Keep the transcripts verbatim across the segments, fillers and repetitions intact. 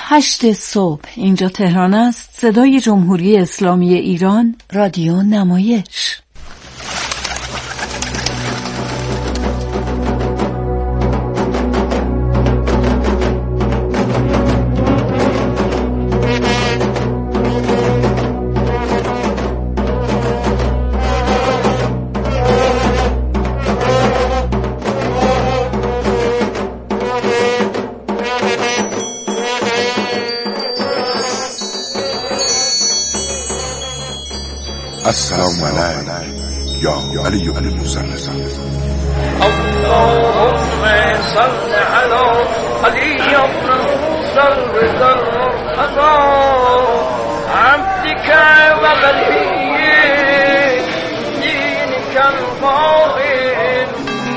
هشت صبح اینجا تهران است. صدای جمهوری اسلامی ایران، رادیو نمایش. السلام علیک یا علی بن موسی. اللهم صل علی علی بن موسی الرضا عبدك وولي دينك القائل.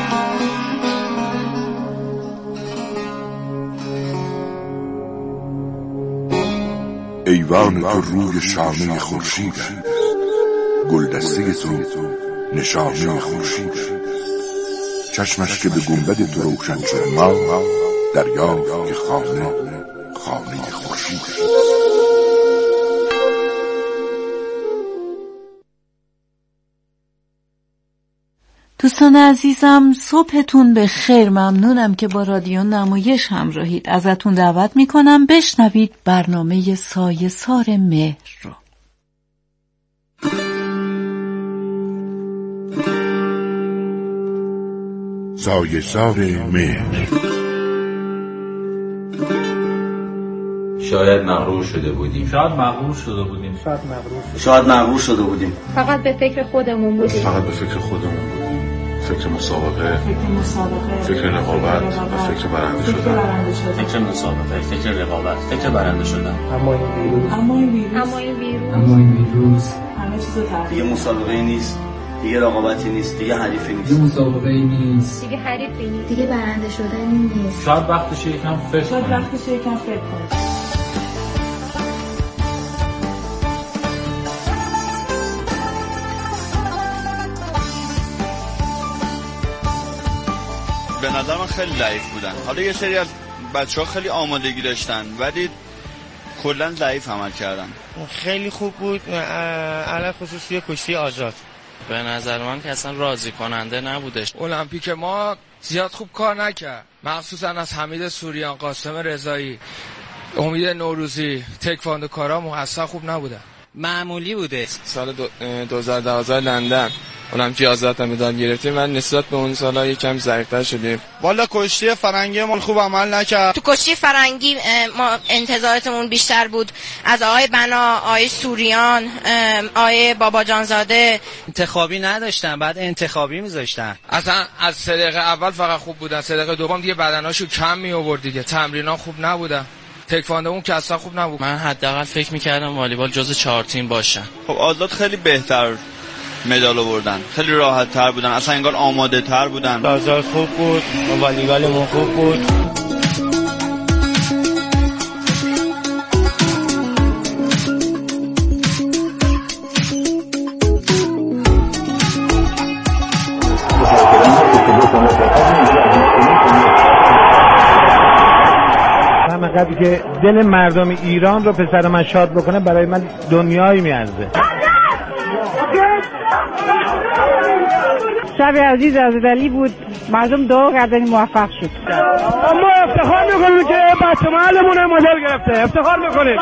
ایوان تو روی شانه خورشید، گلدسته تو نشانه خورشید، چشمش که به گنبد تو روشن شد ما دریا که خانه خانه خورشید. دوستان عزیزم، صبحتون به خیر. ممنونم که با رادیو نمایش همراهید. ازتون دعوت میکنم بشنوید برنامه سایه سار مهر رو. سایه سار مهر. شاید مغرور شده بودیم. شاید مغرور شده بودیم. شاید مغرور شده. شاید مغرور شده بودیم. فقط به فکر خودمون بودیم. فقط به فکر خودمون بودیم. فکر مسابقه، فکر مسابقه، فکر رقابت و فکر برنده شدن. فکر مسابقه، فکر رقابت، فکر برنده شدن. اما این ویروس، اما این ویروس، اما این ویروس، اما این ویروس همه چیزو تغییر. دیگه مسابقه نیست، دیگه رقابتی نیست، دیگه حریفی نیست. دیگه مسابقه نیست، دیگه حریفی نیست، دیگه برنده شدنی نیست. شاید وقتشه یکم فکر شاید کنیم. وقتشه یکم فکر کنیم. به نظر من خیلی ضعیف بودن. حالا یه سری از بچه‌ها خیلی آمادگی داشتن ولی کلا ضعیف عمل کردن. خیلی خوب بود، علاوه خصوص توی کشتی آزاد. به نظر من که اصلا راضی کننده نبودش. المپیک ما زیاد خوب کار نکرد، مخصوصا از حمید سوریان، قاسم رضایی، امید نوروزی، تکواندو کارامون اصلا خوب نبودن. معمولی بوده. سال دو هزار و دوازده لندن المپیک آزاد مدال گرفتیم و نسبت به اون سالا یکم ضعیف‌تر شدیم. والا کشتی فرنگی ما خوب عمل نکرد. تو کشتی فرنگی ما انتظاراتمون بیشتر بود از آقای بنا، آقای سوریان، آقای بابا جانزاده. انتخابی نداشتن، بعد انتخابی میذاشتن. اصلا از سه دقیقه اول فقط خوب بودن، سه دقیقه دوم دیگه بدناشو کم می آورد دیگه، تمرینا خوب نبودن. تکواندومون که اصلا خوب نبود. من حداقل فکر می‌کردم والیبال جزو چهار تیم باشن. خب آزاد خیلی بهتر مدال آوردن، خیلی راحت تر بودن، اصلا انگار آماده تر بودن. آزاد خوب بود، والیبالمون خوب بود. همینقدر که دل مردم ایران رو پسر من شاد بکنه برای من دنیایی میارزه. شب عزیز از علی بود، مردم دعا کردن موفق شد. اما افتخار میکنیم که بچه محلمون مدال گرفته، افتخار میکنیم.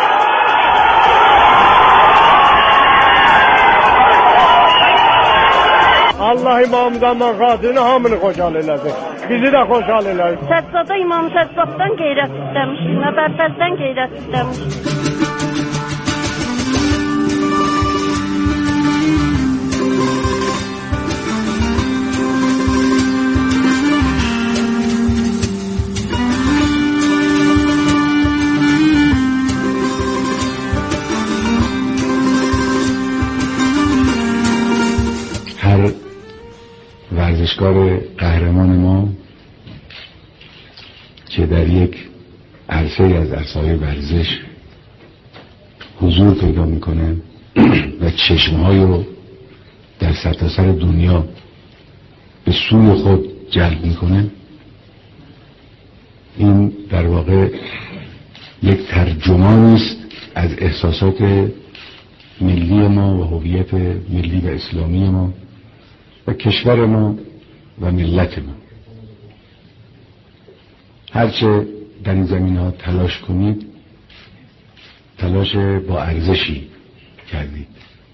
اللهی ما امدان قادرین همین خوشحال لازم bizi de خوشحال لازم. Səddada İmam Səddaddan qeyrət istəmiş, Məbəddən qeyrət istəmiş. هر ورزشکار قهرمان ما که در یک عرصه از عرصه‌های ورزش حضور پیدا میکنه و چشم‌های رو در سرتاسر دنیا به سوی خود جلب میکنه، این در واقع یک ترجمانی است از احساسات ملی ما و هویت ملی و اسلامی ما و کشور ما و ملت ما. هرچه در این زمین ها تلاش کنید، تلاش با ارزشی کردید.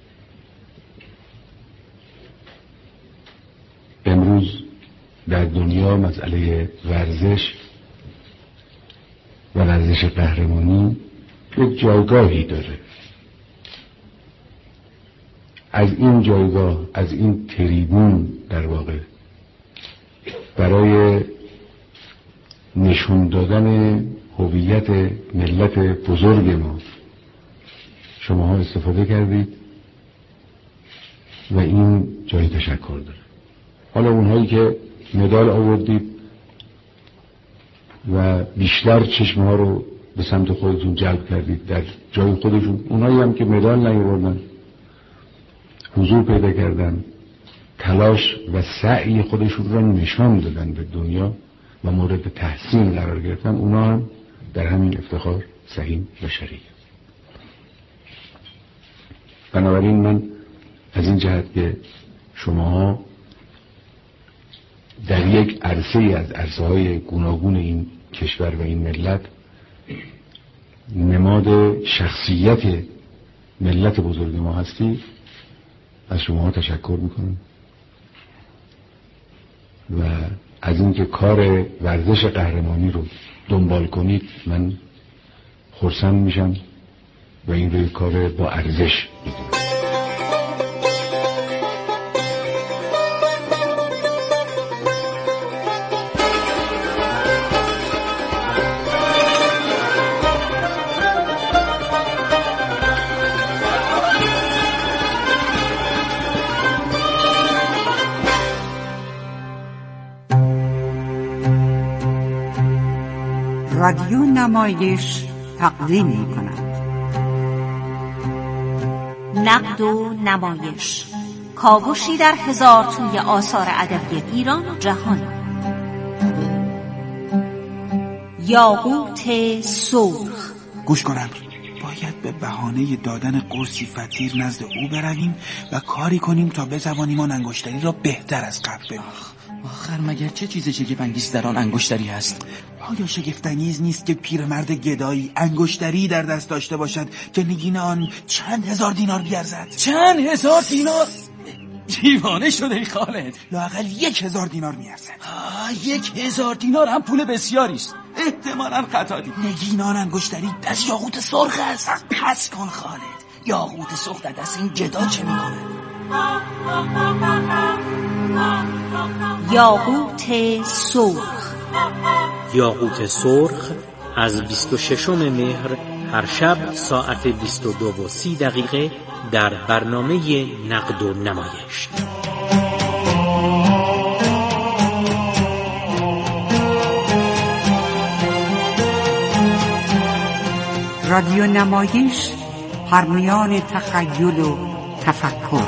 امروز در دنیا مسئله ورزش و ورزش قهرمانی یک جایگاهی داره. از این جایگاه، از این تریبون در واقع برای نشون دادن هویت ملت بزرگ ما شماها استفاده کردید و این جای تشکر داره. حالا اونهایی که مدال آوردید و بیشتر چشمها رو به سمت خودتون جلب کردید در جای خودشون، اونهایی هم که مدال نیاوردن، حضور پیدا کردن، تلاش و سعی خودشون رو نشان دادن به دنیا و مورد تحسین قرار گرفتن، اونا هم در همین افتخار سهیم و شریک. بنابراین من از این جهت که شماها در یک عرصه از عرصه‌های گوناگون این کشور و این ملت نماد شخصیت ملت بزرگ ما هستی، از شماها تشکر میکنم و از اینکه کار ورزش قهرمانی رو دنبال کنید من خرسند میشم و این رو کار با ارزش میدونم. رادیو نمایش تقدیم می کند. نقد و نمایش، کاوشی در هزار توی آثار ادبی ایران و جهان. یاقوت سرخ. گوش کنم، باید به بهانه دادن قرصی فطیر نزد او برویم و کاری کنیم تا بتوانیم آن انگشتری را بهتر از قبل ببینیم. آخر مگر چه چیز شگفت‌انگیز در آن انگشتری هست؟ آیا شگفت‌انگیز نیست که پیرمرد گدایی انگشتری در دست داشته باشد که نگین آن چند هزار دینار بیارزد؟ چند هزار دینار؟ دیوانه شده ای خالد. لااقل یک هزار دینار میارزد. یک هزار دینار هم پول بسیاری است. احتمالاً خطا دید. نگین آن انگشتری دست یاقوت سرخ است. پس کن خالد، یاقوت سرخ در دست این گدا چه میکنه؟ یاقوت سرخ. یاقوت سرخ از بیست و ششم مهر هر شب ساعت بیست و دو و سی دقیقه در برنامه نقد و نمایش. رادیو نمایش، پرمیان تخیل و تفکر.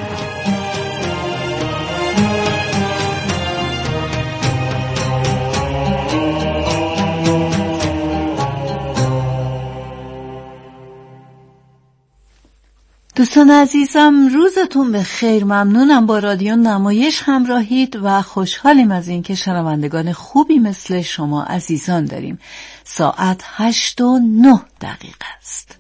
دوستان عزیزم، روزتون به خیر. ممنونم با رادیو نمایش همراهید و خوشحالیم از این که شنوندگان خوبی مثل شما عزیزان داریم. ساعت هشت و نه دقیقه است.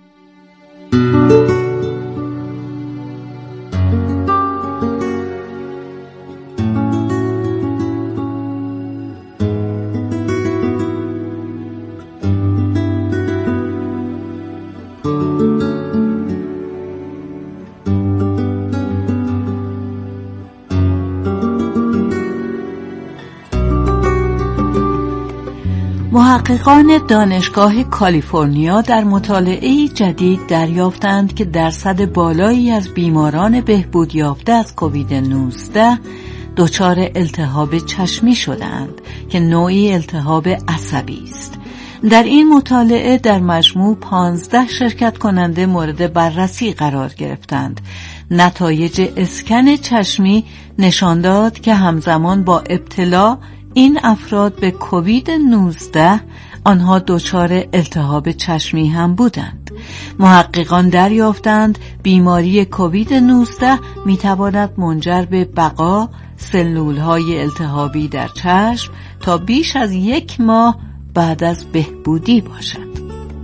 محققان دانشگاه کالیفرنیا در مطالعه‌ای جدید دریافتند که درصد بالایی از بیماران بهبود یافته از کووید نوزده دچار التهاب چشمی شدند که نوعی التهاب عصبی است. در این مطالعه در مجموع پانزده شرکت کننده مورد بررسی قرار گرفتند. نتایج اسکن چشمی نشان داد که همزمان با ابتلا این افراد به کووید نوزده آنها دچار التهاب چشمی هم بودند. محققان دریافتند بیماری کووید نوزده میتواند منجر به بقا سلولهای التهابی در چشم تا بیش از یک ماه بعد از بهبودی باشد.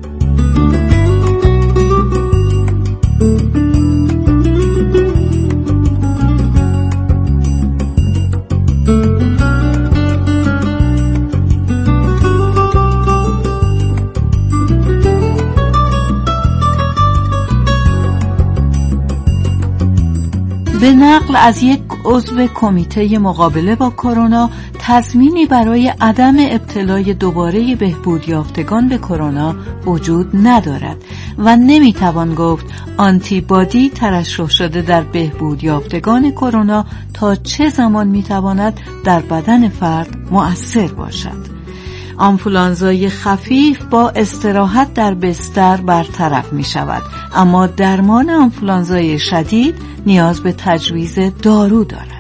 به نقل از یک عضو کمیته مقابله با کرونا تضمینی برای عدم ابتلای دوباره بهبود یافتگان به کرونا وجود ندارد و نمیتوان گفت آنتی بادی ترشح شده در بهبود یافتگان کرونا تا چه زمان میتواند در بدن فرد مؤثر باشد. آنفولانزای خفیف با استراحت در بستر برطرف می شود، اما درمان آنفولانزای شدید نیاز به تجویز دارو دارد.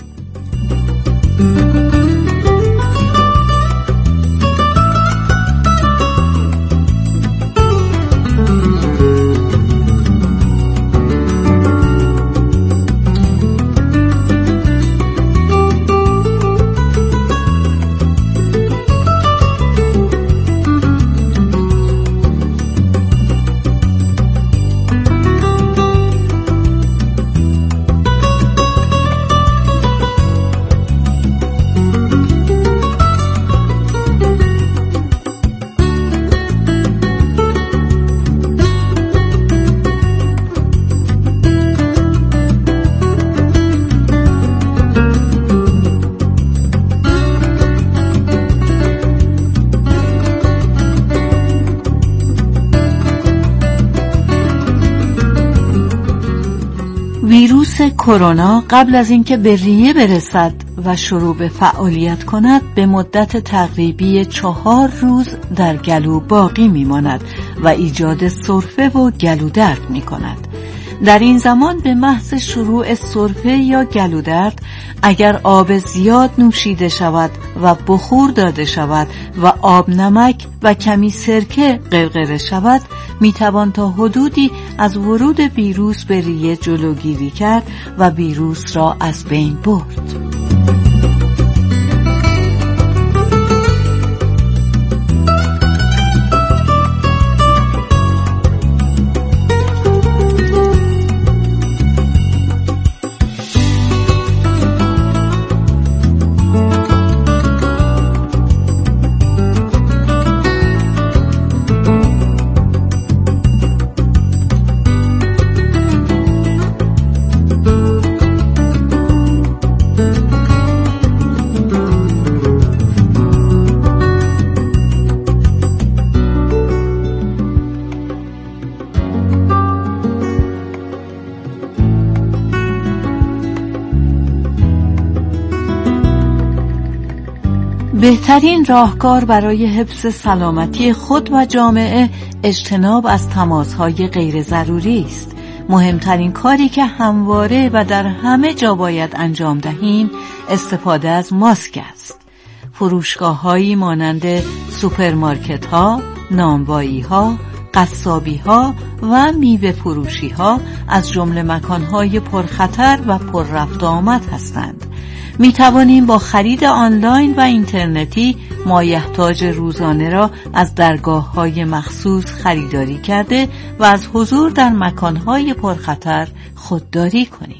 ویروس کرونا قبل از اینکه به ریه برسد و شروع به فعالیت کند به مدت تقریبی چهار روز در گلو باقی میماند و ایجاد سرفه و گلودرد می کند. در این زمان به محض شروع سرفه یا گلودرد اگر آب زیاد نوشیده شود و بخور داده شود و آب نمک و کمی سرکه غرغره شود میتوان تا حدودی از ورود ویروس به ریه جلوگیری کرد و ویروس را از بین برد. بهترین راهکار برای حفظ سلامتی خود و جامعه اجتناب از تماس‌های غیر ضروری است. مهمترین کاری که همواره و در همه جا باید انجام دهیم استفاده از ماسک است. فروشگاه‌هایی مانند سوپرمارکت‌ها، نانوایی‌ها، قصابی‌ها و میوه فروشی‌ها از جمله مکان‌های پرخطر و پر رفت و آمد هستند. می توانیم با خرید آنلاین و اینترنتی مایحتاج روزانه را از درگاه‌های مخصوص خریداری کرده و از حضور در مکان‌های پرخطر خودداری کنیم.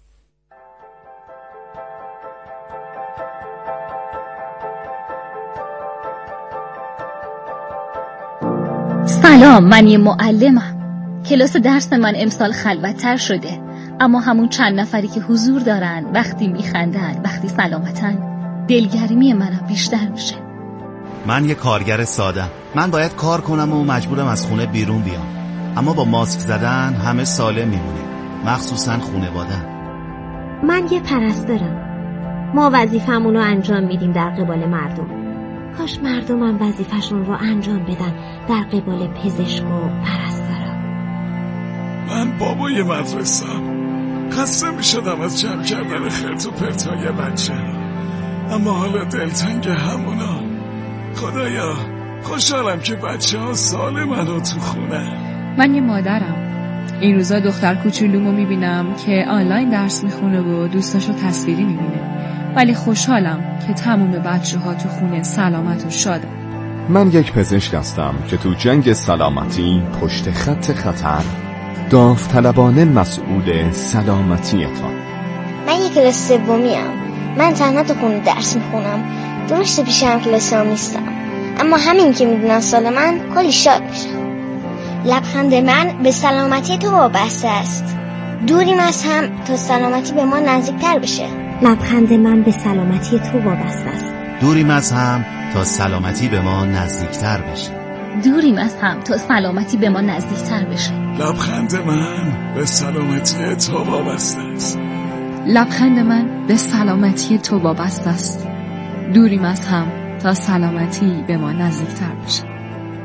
سلام، من یه معلمم. کلاس درس من امسال خلوت‌تر شده، اما همون چند نفری که حضور دارن وقتی میخندن، وقتی سلامتن، دلگرمی منم بیشتر میشه. من یه کارگر سادم. من باید کار کنم و مجبورم از خونه بیرون بیام، اما با ماسک زدن همه سالم میمونیم، مخصوصا خانواده‌ام. من یه پرستارم. ما وظیفمون رو انجام میدیم در قبال مردم. کاش مردم هم وظیفشون رو انجام بدن در قبال پزشک و پرستارا. من بابای مدرسه‌ام. خسته می شدم از جمع کردن خرت و پرتای بچه، اما حالا دلتنگ همونا. خدایا خوشحالم که بچه ها سالمن و تو خونه. من یه مادرم. این روزا دختر کوچولومو میبینم که آنلاین درس میخونه و دوستاشو تصویری میبینه، ولی خوشحالم که تموم بچه ها تو خونه سلامت و شادن. من یک پزشک هستم که تو جنگ سلامتی پشت خط خطر داوطلبانه مسئول سلامتیتان. من یک کلاس سومیم. من تنها تو خونه درس میخونم. درسته پیشم کلاسام نیستم، اما همین که میدونن سال من کلی شاد میشم. لبخند من به سلامتی تو وابسته است. دوریم از هم تا سلامتی به ما نزدیکتر بشه. لبخند من به سلامتی تو وابسته است. دوریم از هم تا سلامتی به ما نزدیکتر بشه. دوریم از هم تا سلامتی به ما نزدیکتر بشه. لبخند من به سلامتی تو وابسته است. لبخند من به سلامتی تو وابسته است. دوریم از هم تا سلامتی به ما نزدیکتر بشه.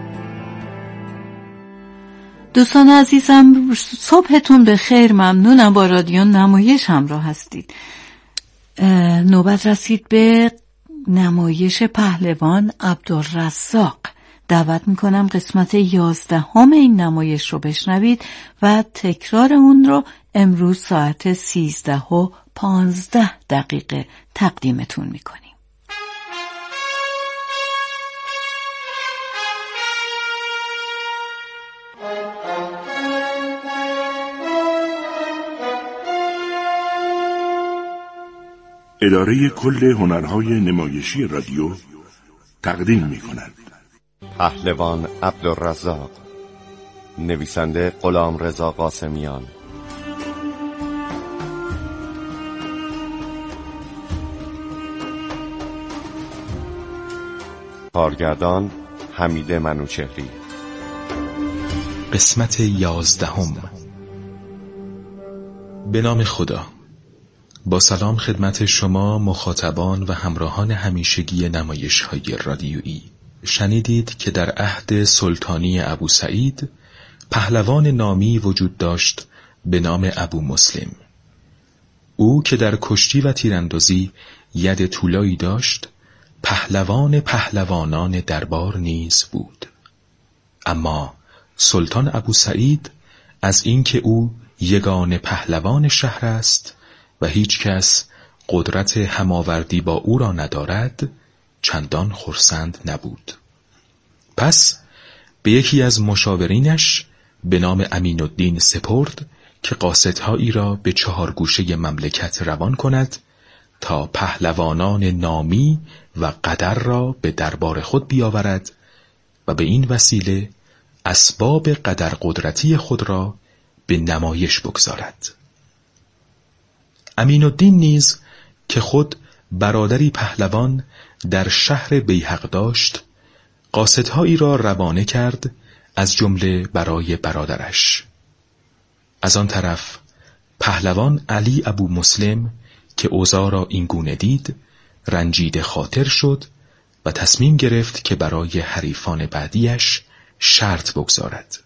دوستان عزیزم، صبحتون به خیر. ممنونم با رادیو نمایش همراه هستید. نوبت رسید به نمایش پهلوان عبدالرزاق. دعوت میکنم قسمت یازدهم این نمایش رو بشنوید و تکرار اون رو امروز ساعت سیزده و پانزده دقیقه تقدیمتون میکنیم. اداره کل هنرهای نمایشی رادیو تقدیم می کند. پهلوان عبدالرزاق، نویسنده غلامرضا قاسمیان، کارگردان حمید منوچهری. قسمت یازدهم. به نام خدا. با سلام خدمت شما مخاطبان و همراهان همیشگی نمایش‌های رادیویی. شنیدید که در عهد سلطانی ابو سعید پهلوان نامی وجود داشت به نام ابو مسلم. او که در کشتی و تیراندازی ید طولایی داشت، پهلوان پهلوانان دربار نیز بود. اما سلطان ابو سعید از اینکه او یگانه پهلوان شهر است و هیچ کس قدرت هماوردی با او را ندارد چندان خرسند نبود. پس به یکی از مشاورینش به نام امین الدین سپرد که قاصدهایی را به چهار گوشه مملکت روان کند تا پهلوانان نامی و قدر را به دربار خود بیاورد و به این وسیله اسباب قدر قدرتی خود را به نمایش بگذارد. امین الدین نیز که خود برادری پهلوان در شهر بیهق داشت، قاصدهایی را روانه کرد، از جمله برای برادرش. از آن طرف پهلوان علی ابو مسلم که اوضاع را این گونه دید، رنجیده خاطر شد و تصمیم گرفت که برای حریفان بعدیش شرط بگذارد.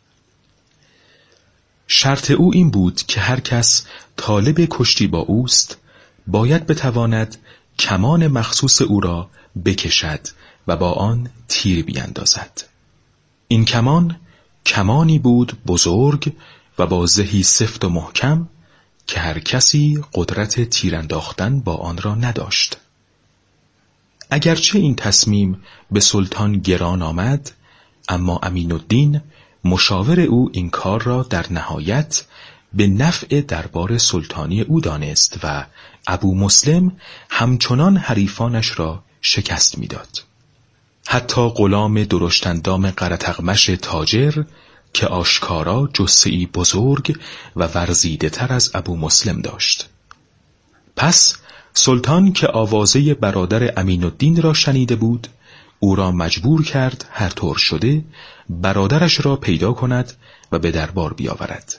شرط او این بود که هر کس طالب کشتی با اوست باید بتواند کمان مخصوص او را بکشد و با آن تیر بیندازد. این کمان کمانی بود بزرگ و با زهی سفت و محکم که هر کسی قدرت تیر انداختن با آن را نداشت. اگرچه این تصمیم به سلطان گران آمد، اما امین الدین مشاور او این کار را در نهایت به نفع دربار سلطانی او دانست و ابو مسلم همچنان حریفانش را شکست میداد. حتی غلام درشتندام قرطغمش تاجر که آشکارا جثه‌ای بزرگ و ورزیده تر از ابو مسلم داشت. پس سلطان که آوازه برادر امین الدین را شنیده بود، او را مجبور کرد هر طور شده برادرش را پیدا کند و به دربار بیاورد.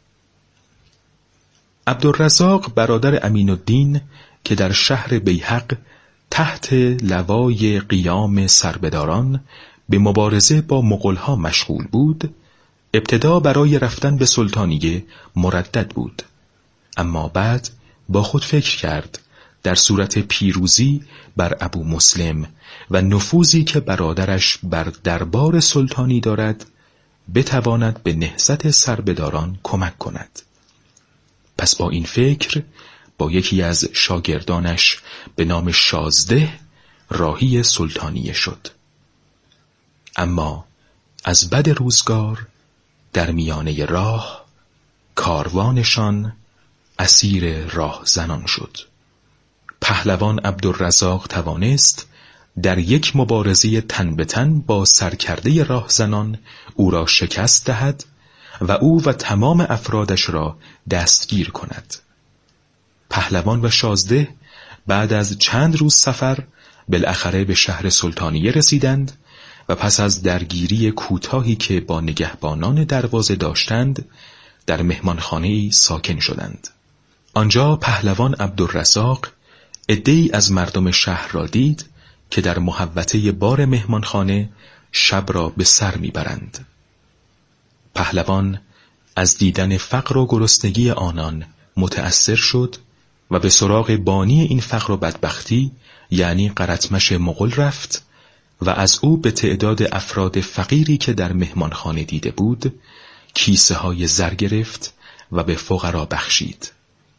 عبدالرزاق برادر امین الدین که در شهر بیهق تحت لوای قیام سربداران به مبارزه با مغول‌ها مشغول بود، ابتدا برای رفتن به سلطانیه مردد بود، اما بعد با خود فکر کرد در صورت پیروزی بر ابو مسلم و نفوذی که برادرش بر دربار سلطانی دارد بتواند به نهضت سربداران کمک کند. پس با این فکر با یکی از شاگردانش به نام شازده راهی سلطانیه شد. اما از بد روزگار در میانه راه کاروانشان اسیر راه زنان شد. پهلوان عبدالرزاق توانست در یک مبارزه تن به تن با سرکرده راهزنان او را شکست دهد و او و تمام افرادش را دستگیر کند. پهلوان و شازده بعد از چند روز سفر بالاخره به شهر سلطانیه رسیدند و پس از درگیری کوتاهی که با نگهبانان دروازه داشتند در مهمانخانه‌ای ساکن شدند. آنجا پهلوان عبدالرزاق عده‌ای از مردم شهر را دید که در محوطه بار مهمانخانه شب را به سر میبرند. پهلوان از دیدن فقر و گرسنگی آنان متأثر شد و به سراغ بانی این فقر و بدبختی یعنی قرطمش مغول رفت و از او به تعداد افراد فقیری که در مهمانخانه دیده بود کیسه های زر گرفت و به فقرا بخشید.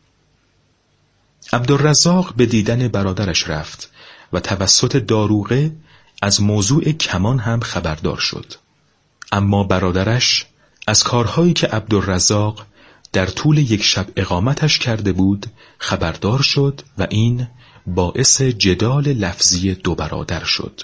عبدالرزاق به دیدن برادرش رفت و توسط داروغه از موضوع کمان هم خبردار شد. اما برادرش از کارهایی که عبدالرزاق در طول یک شب اقامتش کرده بود خبردار شد و این باعث جدال لفظی دو برادر شد.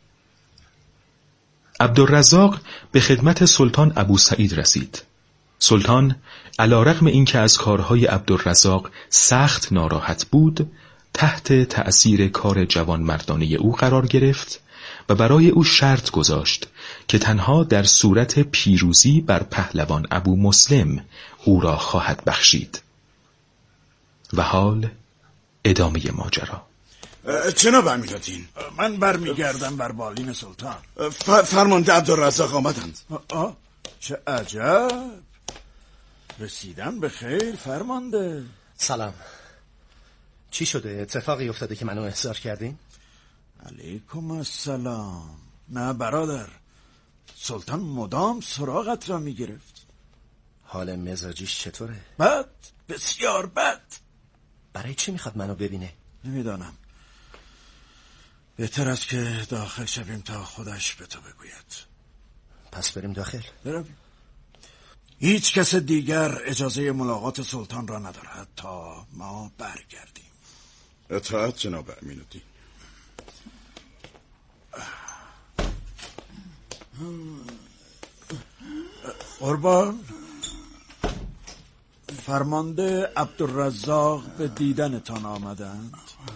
عبدالرزاق به خدمت سلطان ابو سعید رسید. سلطان علیرغم اینکه از کارهای عبدالرزاق سخت ناراحت بود تحت تأثیر کار جوانمردانه او قرار گرفت و برای او شرط گذاشت که تنها در صورت پیروزی بر پهلوان ابو مسلم او را خواهد بخشید. و حال ادامه ماجرا. جناب امیرالدین، من برمیگردم بر بالین سلطان. فرمانده عبدالرزاق آمدند. آه چه عجب، رسیدن به خیر فرمانده. سلام. چی شده؟ اتفاقی افتاده که منو احضار کردین؟ علیکم السلام. نه برادر، سلطان مدام سراغت را میگرفت. حال مزاجیش چطوره؟ بد، بسیار بد. برای چی میخواد منو ببینه؟ نمیدانم. بهتر است که داخل شویم تا خودش به تو بگوید. پس بریم داخل؟ برویم. هیچ کس دیگر اجازه ملاقات سلطان را ندارد تا ما برگردیم. اطاعت جناب امین‌الدین. قربان، فرمانده عبدالرزاق به دیدنتان آمدند.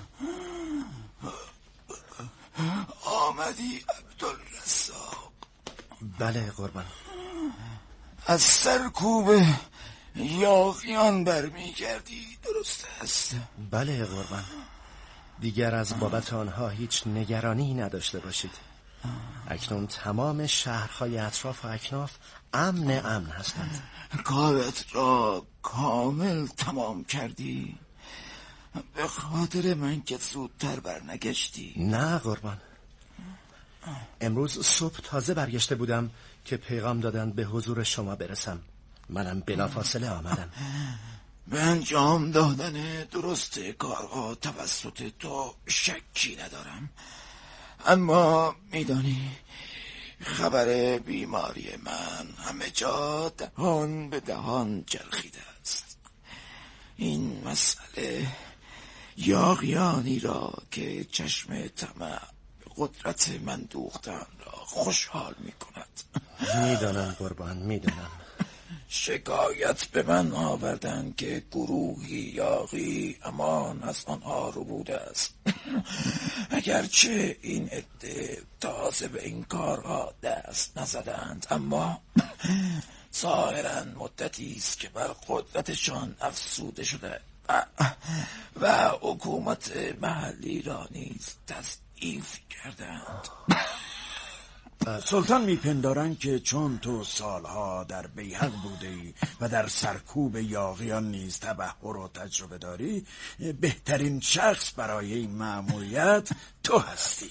آمدی عبدالرزاق؟ بله قربان. از سرکوب یاغیان برمیگردی، درست است؟ بله قربان. دیگر از بابت آنها هیچ نگرانی نداشته باشید. اکنون تمام شهرهای اطراف و اکناف امن امن هستند. کارت را کامل تمام کردی؟ به خاطر من که زودتر برنگشتی؟ نه قربان، امروز صبح تازه برگشته بودم که پیغام دادند به حضور شما برسم. منم بلافاصله آمدم. به انجام دادن درست کارها توسط تو شکی ندارم، اما میدانی خبر بیماری من همه جا دهان به دهان چرخیده است. این مسئله یاغیانی را که چشم طمع به قدرت من دوختن را خوشحال می کند. میدانم قربان، میدانم. شکایت به من آوردن که گروهی یاغی امان از آنها رو بوده است. اگرچه این عده تازه به این کارها دست نزدند، اما ظاهراً مدتی است که بر قدرتشان افزوده شده و, و حکومت محلی را نیز تضعیف کردند. سلطان میپندارن که چون تو سالها در بیهق بودی و در سرکوب یاغیان نیز تبحر و تجربه داری، بهترین شخص برای این مأموریت تو هستی.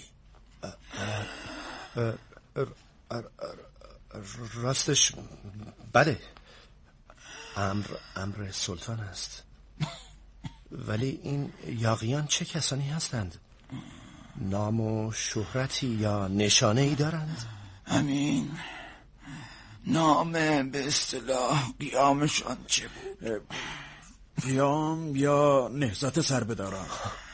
راستش بله، امر امر سلطان است. ولی این یاغیان چه کسانی هستند؟ نام و شهرتی یا نشانه ای دارند؟ همین نام به اصطلاح قیامشان چه بود؟ قیام یا نهضت سربداران.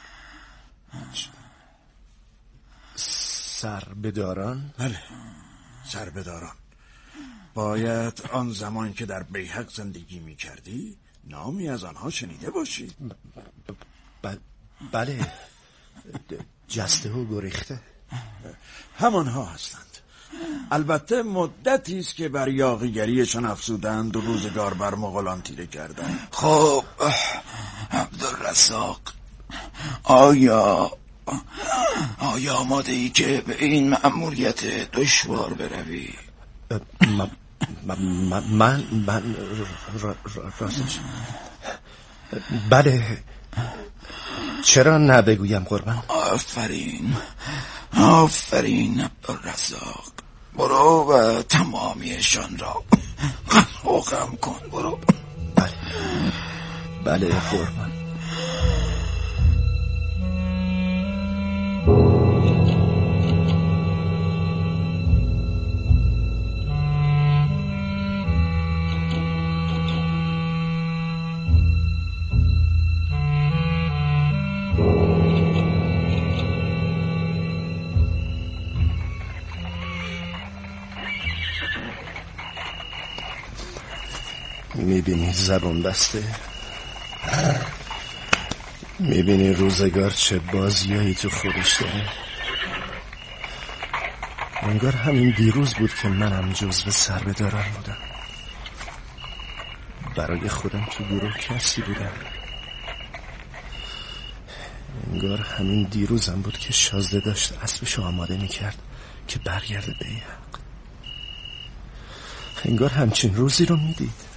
سربداران؟ بله، سربداران. باید آن زمان که در بیهق زندگی می کردی نامی از آنها شنیده باشی. ب... ب... بله، جسته و گریخته همانها هستند. البته مدتی است که بر یاغیگریشان افزودند و روزگار بر مغولان تیره کردند. خب عبدالرزاق، آیا آیا آماده ای که به این مأموریت دشوار بروی؟ من من من راستش بله، چرا نبگویم قربان؟ آفرین آفرین عبدالرزاق، برو و تمامیشان را حکم کن. برو. بله بله قربان. میبینی زبون بسته؟ میبینی روزگار چه بازیایی تو خودش داره؟ انگار همین دیروز بود که منم جزو سربداران بودم. برای خودم تو گروه کسی بودم. انگار همین دیروزم بود که شازده داشت اسبشو آماده میکرد که برگرده بیهق. انگار همچین روزی رو میدید.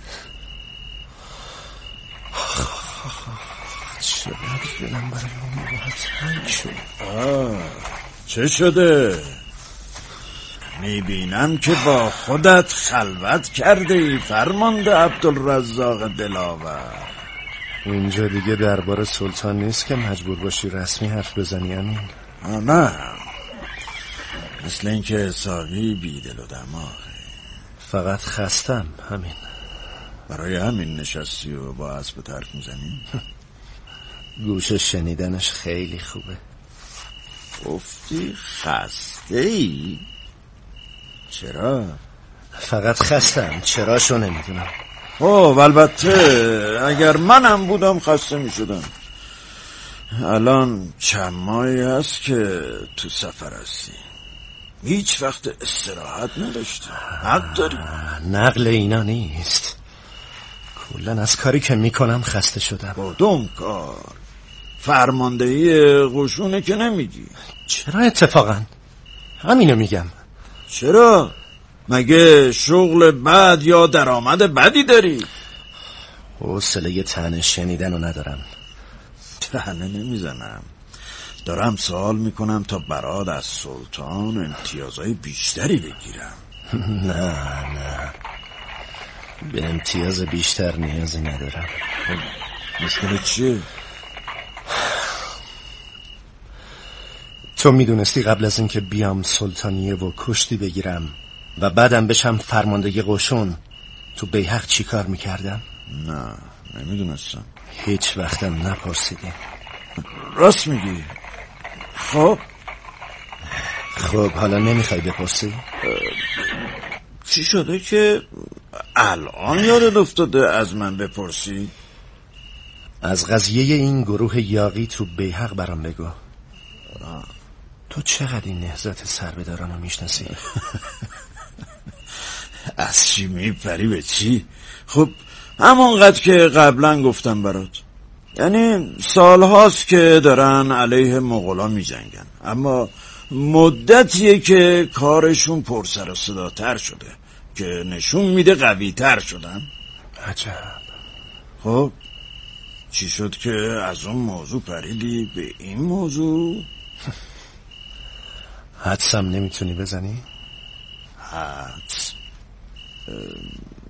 چقدر دلم برای اون موقع تنگ شد. آه، چه شده؟ میبینم که با خودت خلوت کرده ای فرمانده عبدالرزاق دلاور. اینجا دیگه دربار سلطان نیست که مجبور باشی رسمی حرف بزنی. امین نه، مثل این که حسابی بیدل و دماغه. فقط خستم. همین. برای همین نشستی و با اسب ترک میزنی؟ گوش شنیدنش خیلی خوبه. گفتی خسته ای؟ چرا؟ فقط خستم. چراشو نمیدونم. خب البته اگر منم بودم خسته میشدم. الان چند ماهی هست که تو سفر هستی، هیچ وقت استراحت نداشتی. حق داری. نقل اینا نیست. کلن از کاری که میکنم خسته شدم. کدوم کار؟ فرماندهی قشونه که نمیگی؟ چرا اتفاقا؟ همینو میگم. چرا؟ مگه شغل بد یا درآمد بدی داری؟ حوصله طعنه شنیدنو ندارم. طعنه نمیزنم، دارم سوال میکنم تا برات از سلطان امتیازهای بیشتری بگیرم. نه نه، به امتیاز بیشتر نیازی ندارم. مشکل چیه؟ تو میدونستی قبل از اینکه بیام سلطانیه و کشتی بگیرم و بعدم بشم فرماندهی قشون تو بیهق چی کار میکردم؟ نه نمیدونستم. هیچ وقتم نپرسیدی. راست میگی؟ خب خب حالا نمیخوای بپرسی؟ چی شده که الان یادت افتاده از من بپرسی؟ از قضیه این گروه یاغی تو بیهق برام بگو. تو چقدر این نهضت سربداران رو میشناسی؟ از چی میپری به چی؟ خب همونقدر که قبلا گفتم برات. یعنی سال هاست که دارن علیه مغولا میجنگن، اما مدتیه که کارشون پر سر و صداتر شده که نشون میده قوی تر شدن. عجب. خب چی شد که از اون موضوع پریدی به این موضوع؟ حدسم نمیتونی بزنی؟ حدس